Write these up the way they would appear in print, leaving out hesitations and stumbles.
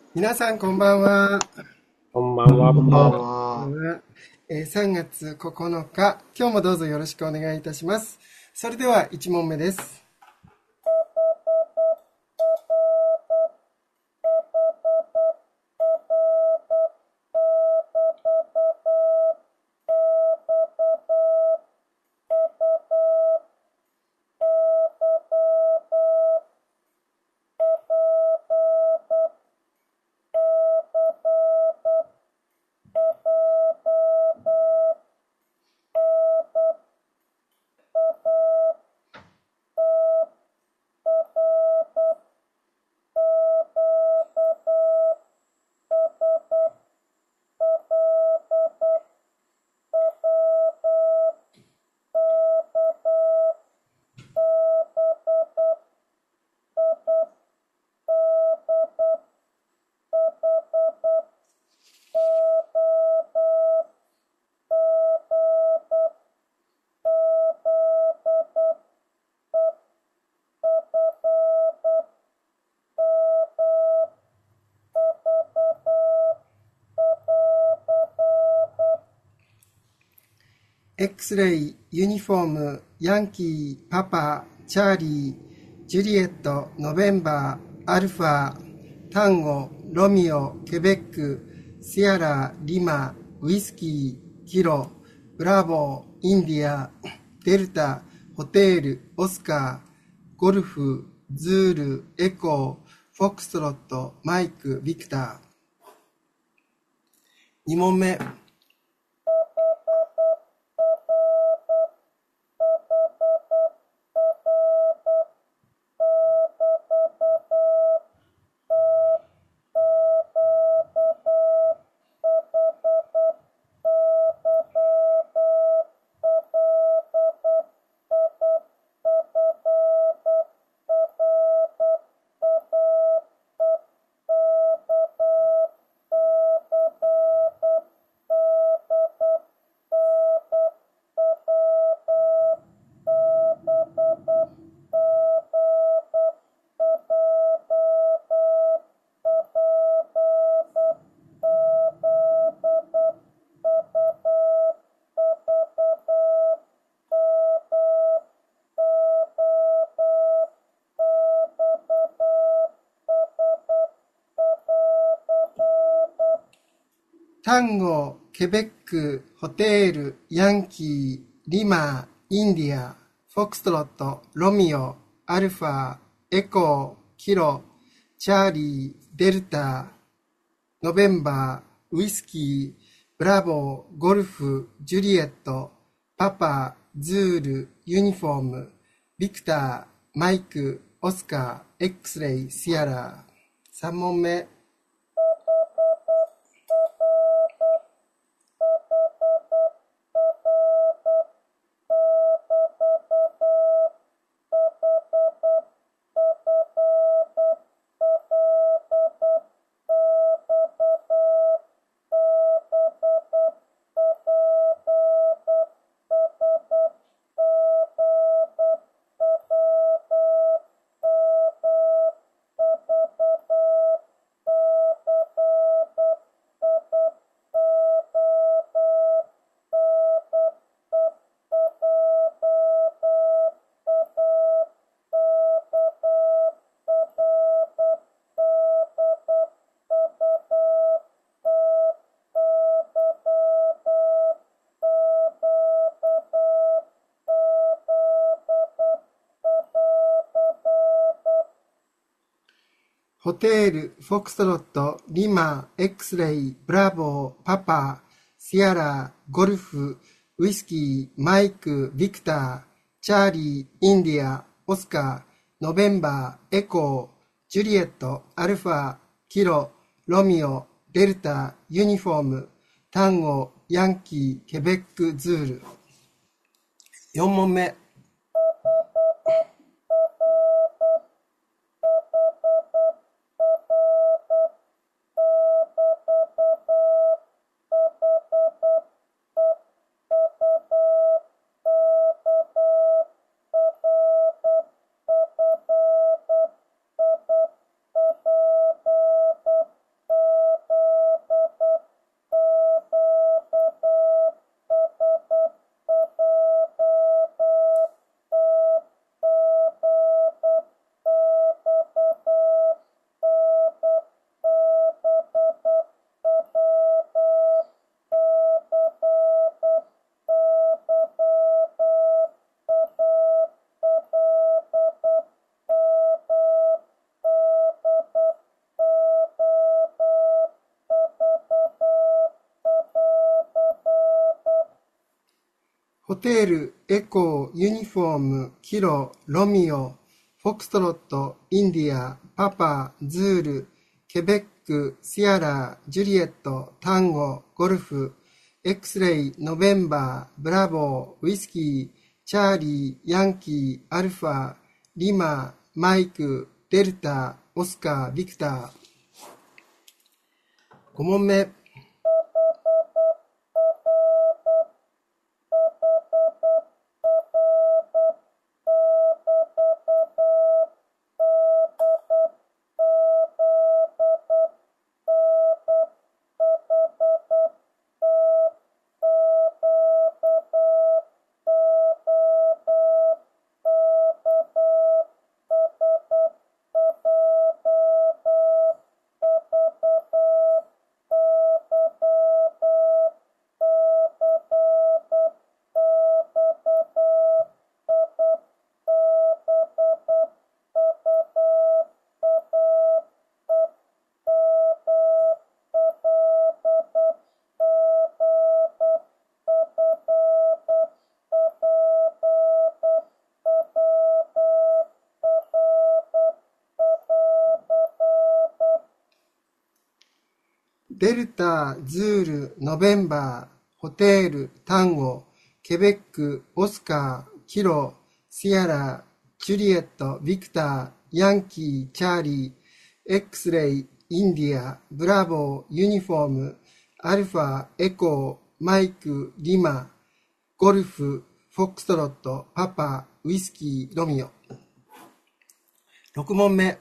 皆さんこんばんは。 こんばんは。 こんばんは。 3月9日、今日もどうぞよろしくお願いいたします。それでは1問目です。X レイ、ユニフォーム、ヤンキー、パパ、チャーリー、ジュリエット、ノベンバー、アルファ、タンゴ、ロミオ、ケベック、シアラ、リマ、ウイスキー、キロ、ブラボー、インディア、デルタ、ホテール、オスカー、ゴルフ、ズール、エコー、フォックストロット、マイク、ビクター。2問目。タンゴ、ケベック、ホテール、ヤンキー、リマ、インディア、フォックストロット、ロミオ、アルファ、エコー、キロ、チャーリー、デルタ、ノベンバー、ウイスキー、ブラボー、ゴルフ、ジュリエット、パパ、ズール、ユニフォーム、ビクター、マイク、オスカー、X レイ、シアラー。3問目。ホテール、フォックストロット、リマ、X レイ、ブラボー、パパ、シアラ、ゴルフ、ウイスキー、マイク、ビクター、チャーリー、インディア、オスカー、ノベンバー、エコー、ジュリエット、アルファ、キロ、ロミオ、デルタ、ユニフォーム、タンゴ、ヤンキー、ケベック、ズール。4問目。 テル、エコー、ユニフォーム、キロ、ロミオ、フォクストロット、インディア、パパ、ズール、ケベック、シアラ、ジュリエット、タンゴ、ゴルフ、エクスレイ、ノベンバー、ブラボー、ウイスキー、チャーリー、ヤンキー、アルファ、リマ、マイク、デルタ、オスカー、ビクター。5問目。デルタ、ズール、ノベンバー、ホテール、タンゴ、ケベック、オスカー、キロ、シアラ、ジュリエット、ビクター、ヤンキー、チャーリー、エクスレイ、インディア、ブラボー、ユニフォーム、アルファ、エコー、マイク、リマ、ゴルフ、フォックストロット、パパ、ウイスキー、ロミオ。6問目。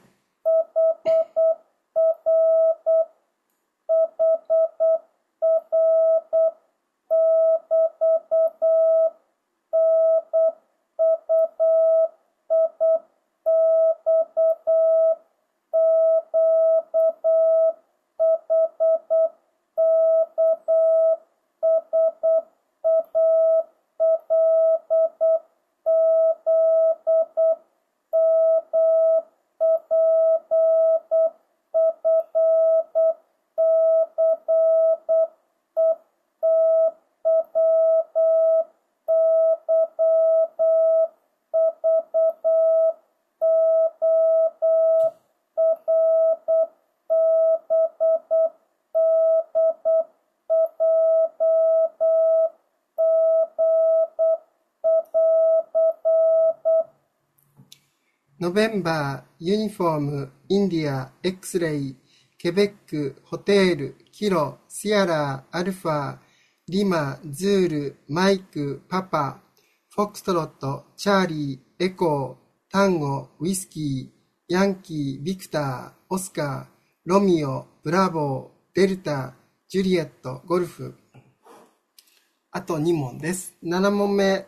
ノベンバー、ユニフォーム、インディア、エクスレイ、ケベック、ホテール、キロ、シアラ、アルファ、リマ、ズール、マイク、パパ、フォックストロット、チャーリー、エコー、タンゴ、ウイスキー、ヤンキー、ビクター、オスカー、ロミオ、ブラボー、デルタ、ジュリエット、ゴルフ。あと2問です。7問目。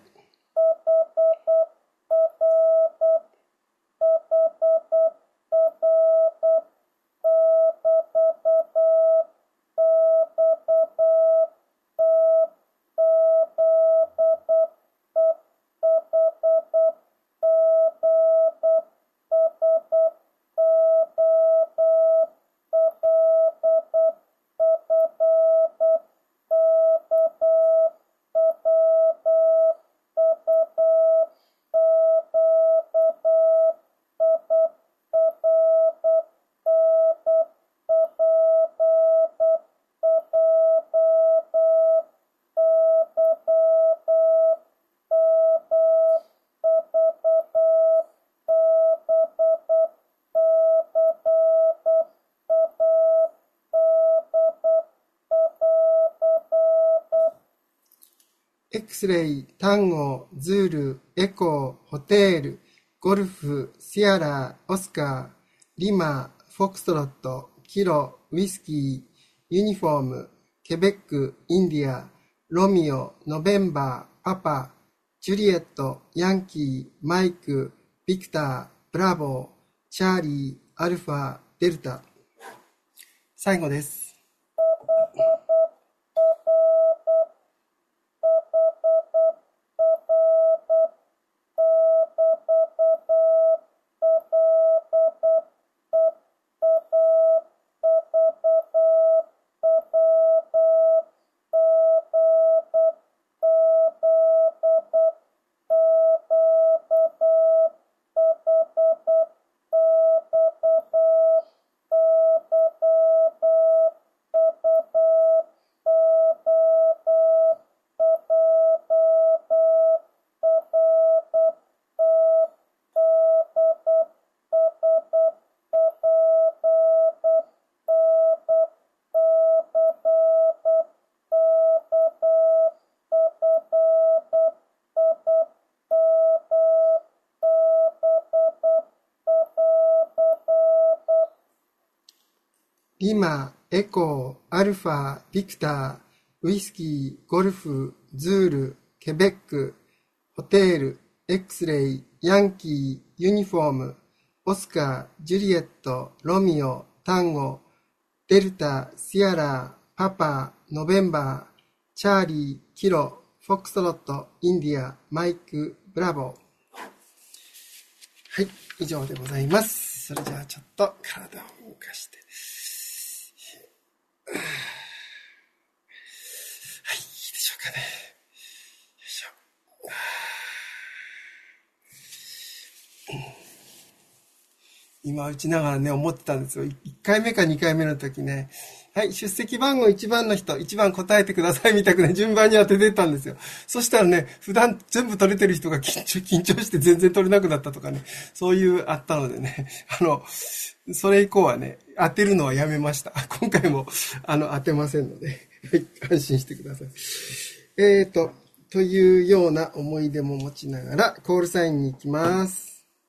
エクスレイ、タンゴ、ズール、エコー、ホテール、ゴルフ、シアラ、オスカー、リマ、フォックストロット、キロ、ウイスキー、ユニフォーム、ケベック、インディア、ロミオ、ノベンバー、パパ、ジュリエット、ヤンキー、マイク、ビクター、ブラボー、チャーリー、アルファ、デルタ。最後です。 リマ、エコー、アルファ、ビクター、ウイスキー、ゴルフ、ズール、ケベック、ホテール、X レイ、ヤンキー、ユニフォーム、オスカー、ジュリエット、ロミオ、タンゴ、デルタ、シアラ、パパ、ノベンバー、チャーリー、キロ、フォックストロット、インディア、マイク、ブラボー。はい、以上でございます。それじゃあちょっと体を動かして。はい、いいでしょうかね。よいしょ。今打ちながらね、思ってたんですよ。1回目か2回目の時ね、はい、出席番号1番の人、1番答えてくださいみたくね、順番に当ててったんですよ。そしたらね、普段全部取れてる人が緊張して全然取れなくなったとかね、そういうあったのでね、それ以降はね、当てるのはやめました。今回も、当てませんので、はい、安心してください。というような思い出も持ちながら、コールサインに行きます。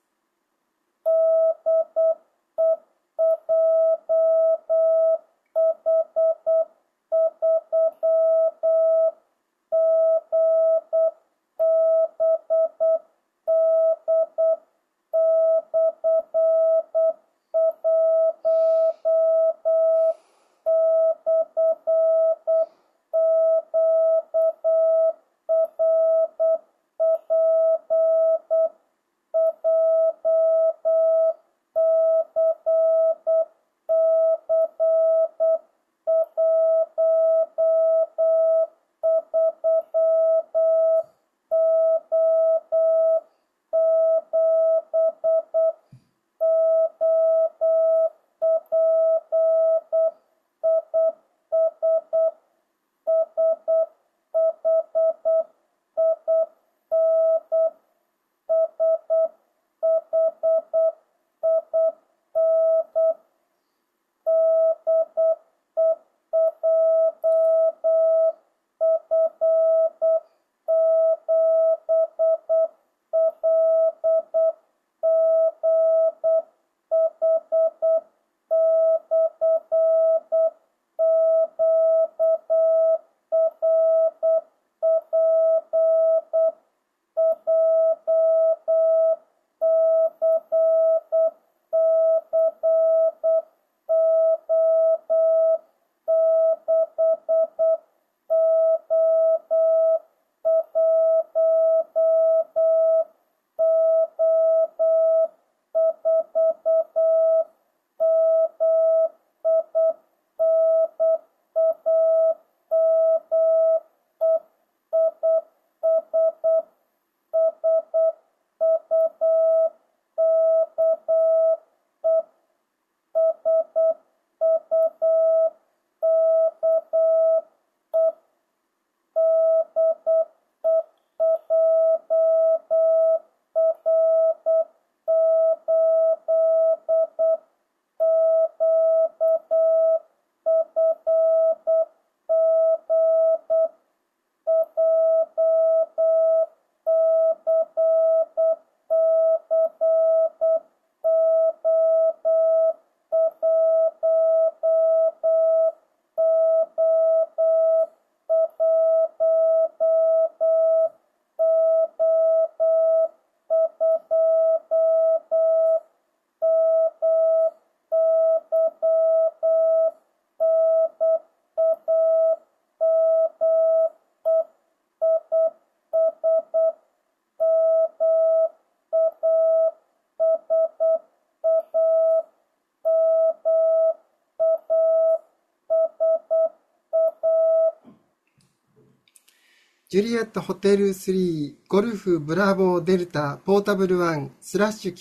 ジュリエットホテル3、ゴルフブラボーデルタ、ポータブル1、スラッシュ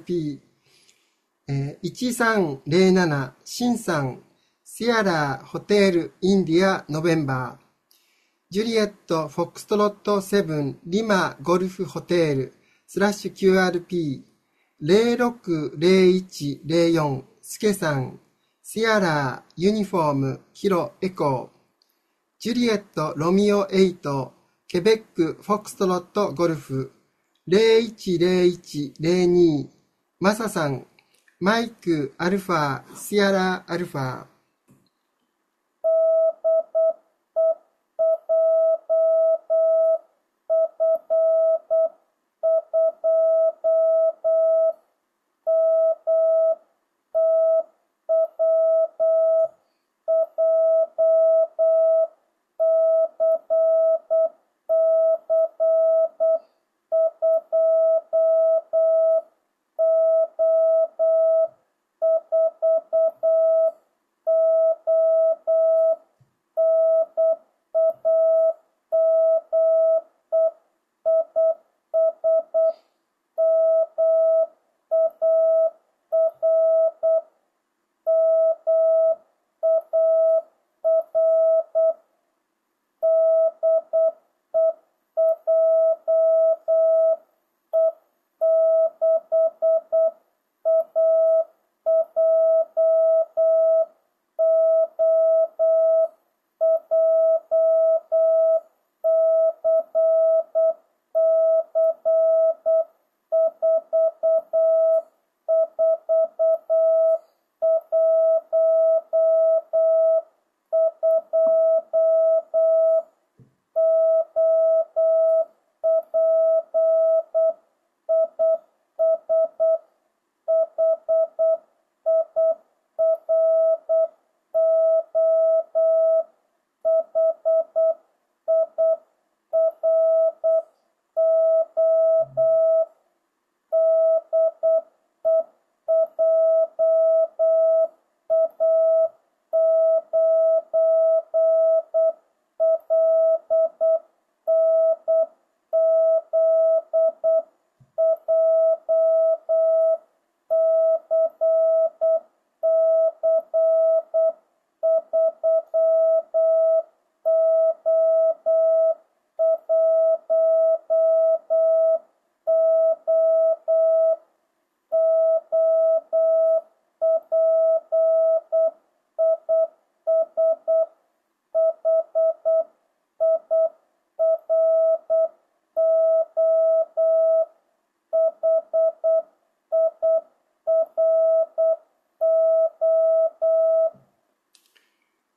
QRP、1307、シンさん、シアラーホテルインディアノベンバー、ジュリエットフォックストロット7、リマゴルフホテル、スラッシュ QRP、060104、スケさん、シアラーユニフォーム、キロエコー、ジュリエットロミオ8、ケベックフォックストロットゴルフ、010102、マサさん、マイクアルファ、シアラアルファ、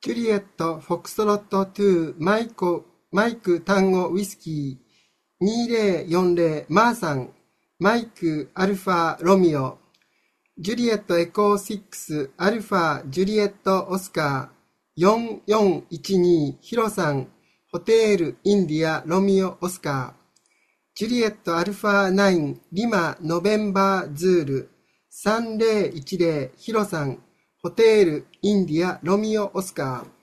ジュリエット、フォックストロット2、マイク、単語、ウイスキー、2040、マーさん、マイク、アルファ、ロミオ、ジュリエット、エコー6、アルファ、ジュリエット、オスカー、4412、ヒロさん、ホテール、インディア、ロミオ、オスカー、ジュリエット、アルファ9、リマ、ノベンバー、ズール、3010、ヒロさん、ホテール、インディア、ロミオ、オスカー。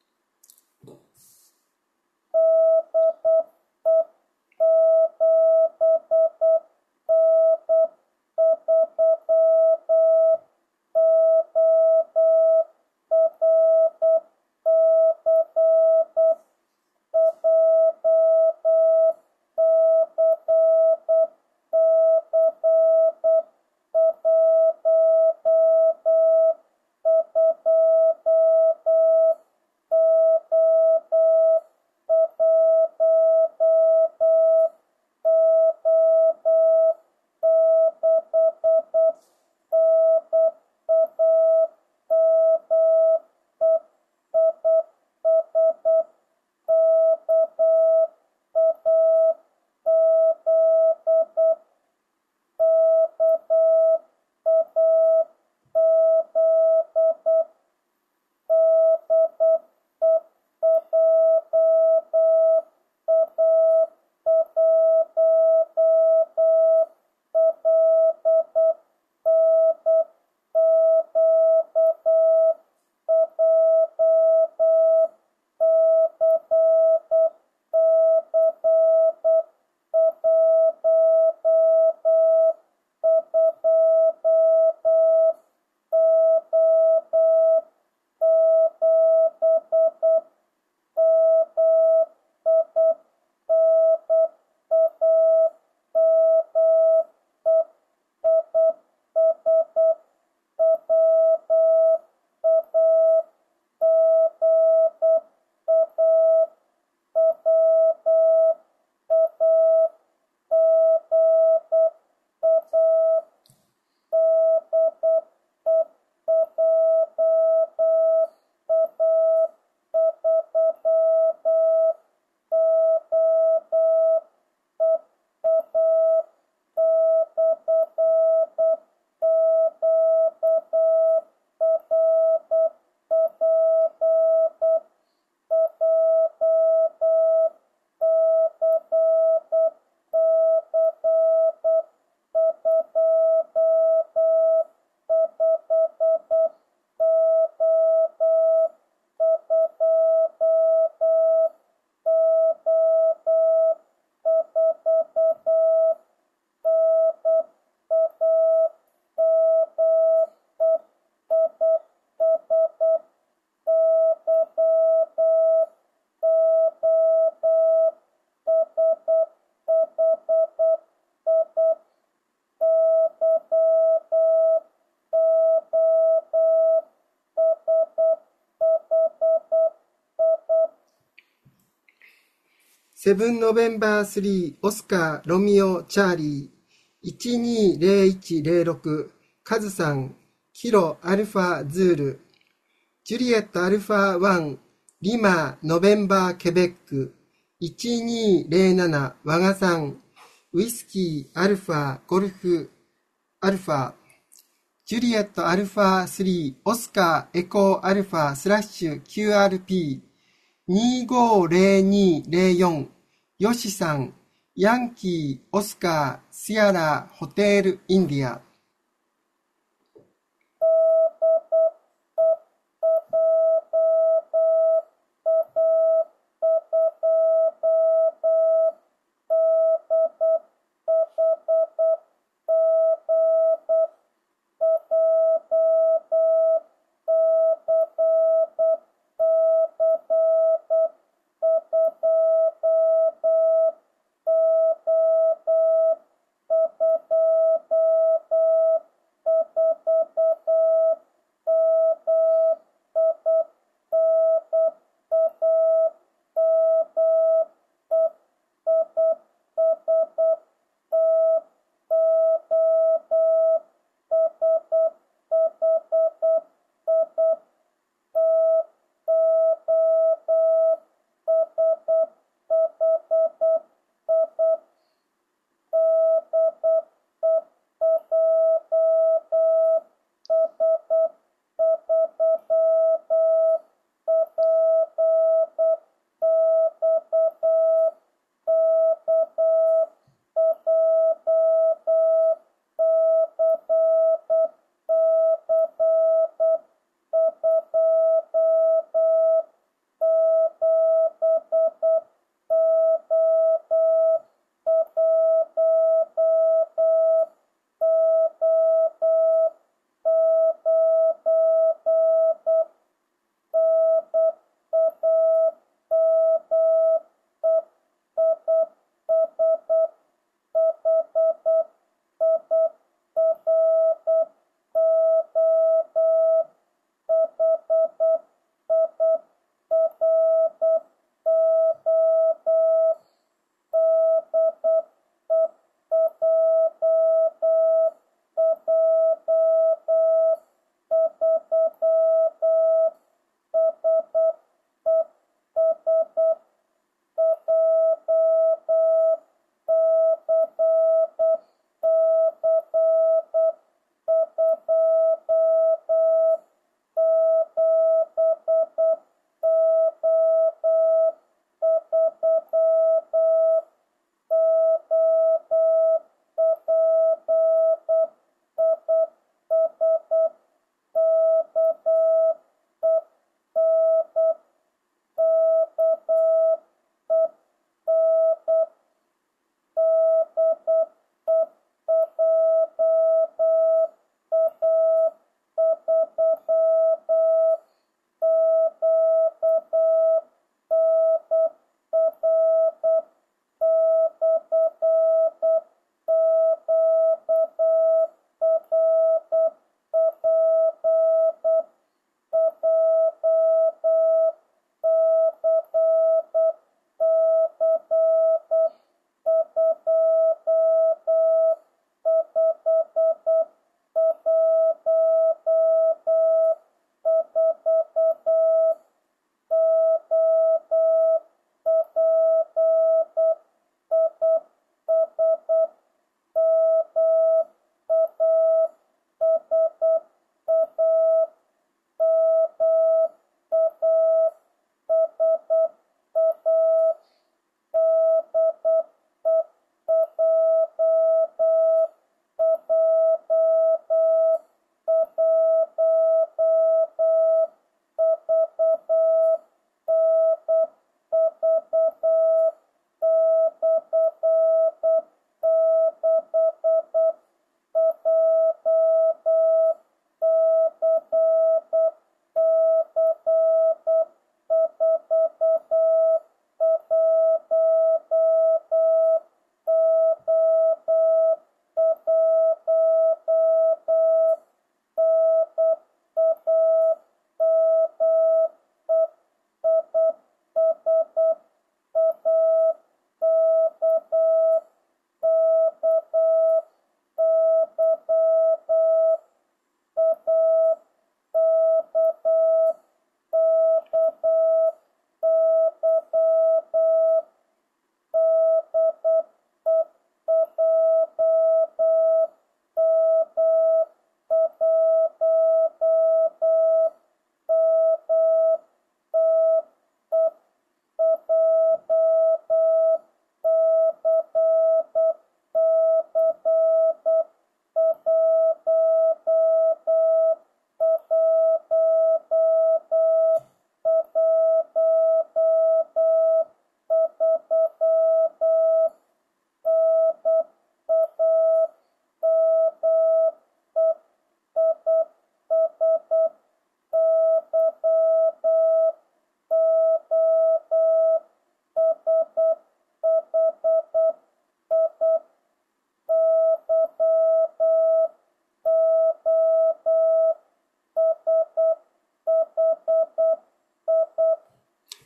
セブンノベンバー3、オスカー、ロミオ、チャーリー、120106、カズさん、キロ、アルファ、ズール、ジュリエット、アルファ1、リマ、ノベンバー、ケベック、1207、ワガさん、ウイスキー、アルファ、ゴルフ、アルファ、ジュリエット、アルファ3、オスカー、エコー、アルファ、スラッシュ、QRP、250204、ヨシさん、ヤンキー、オスカー、シアラ、ホテール、インディア。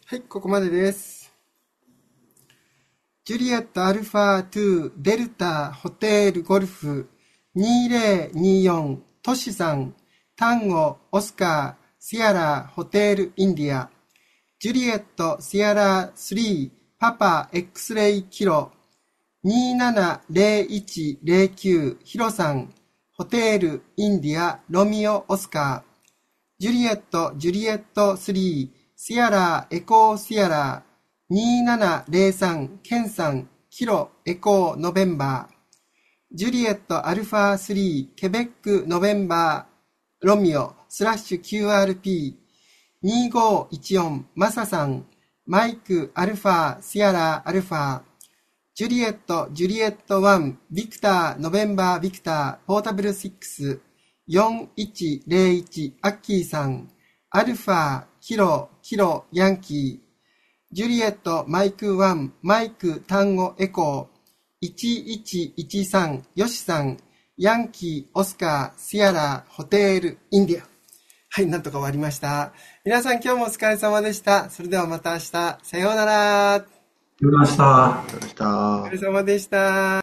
はい、ここまでです。ジュリエットアルファ2デルタホテルゴルフ2024トシさんタンゴオスカーシアラホテルインディアジュリエットシアラ3パパ X レイキロ270109ヒロさんホテルインディアロミオオスカージュリエット3シアラエコーシアラ2703ケンさんキロエコーノベンバージュリエットアルファ3ケベックノベンバーロミオスラッシュ QRP2514マサさんマイクアルファシアラアルファジュリエット1ビクターノベンバービクターポータブル64101アッキーさんアルファキロヤンキージュリエットマイク1マイク単語エコー1113ヨシさんヤンキーオスカーシアラホテルインディア。はい、なんとか終わりました。皆さん今日もお疲れ様でした。それではまた明日。さようなら。 りました。 お疲れ様でした。